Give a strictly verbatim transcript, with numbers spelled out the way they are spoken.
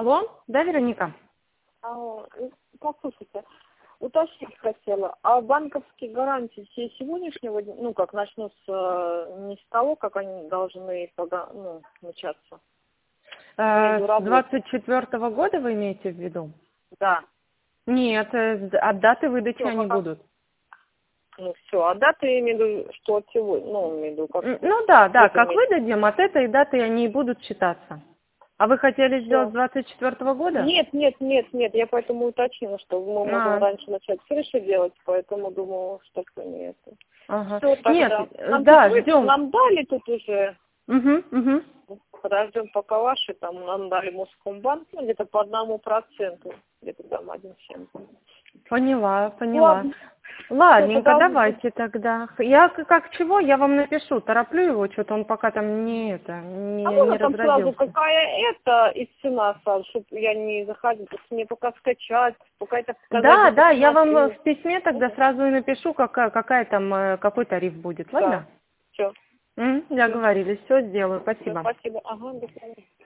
Алло, да, Вероника? А, послушайте, уточнить хотела, а банковские гарантии все сегодняшнего дня, ну как начну с э, не с того, как они должны пога- ну, начаться? Э, Между С работой. двадцать четвёртого года вы имеете в виду? Да. Нет, э, с- от даты выдачи Все, они пока. будут. Ну все, а даты я имею в виду, что от сегодня, ну, имею в виду, как М, Ну да, да, вот как имеется. выдадим, от этой даты они и будут считаться. А вы хотели сделать с Все. двадцать четвёртого года? Нет, нет, нет, нет, я поэтому уточнила, что мы можем А, раньше начать крыши делать, поэтому думаю, что не это. ага. Все Нет, тогда. э, Нам тут да, вы, ждем. нам дали тут уже. Угу, угу. Подождем, пока ваши, там нам дали Москомбанк, ну, где-то по одному проценту, где-то там один семь. Поняла, поняла. Ладно, все, Ладненько, тогда, давайте тогда. Я к- как чего, я вам напишу, тороплю его, что-то он пока там не это, а не, не можно там сразу разродился. какая это и цена сразу, чтобы я не заходила, потому что мне пока скачать, пока это сказать, Да, где-то да, я вам посмотрю. в письме тогда сразу и напишу, какая, какая там, э, какой тариф будет, Да, ладно? все, М, все, договорились, все сделаю, все, спасибо. спасибо, ага, до свидания.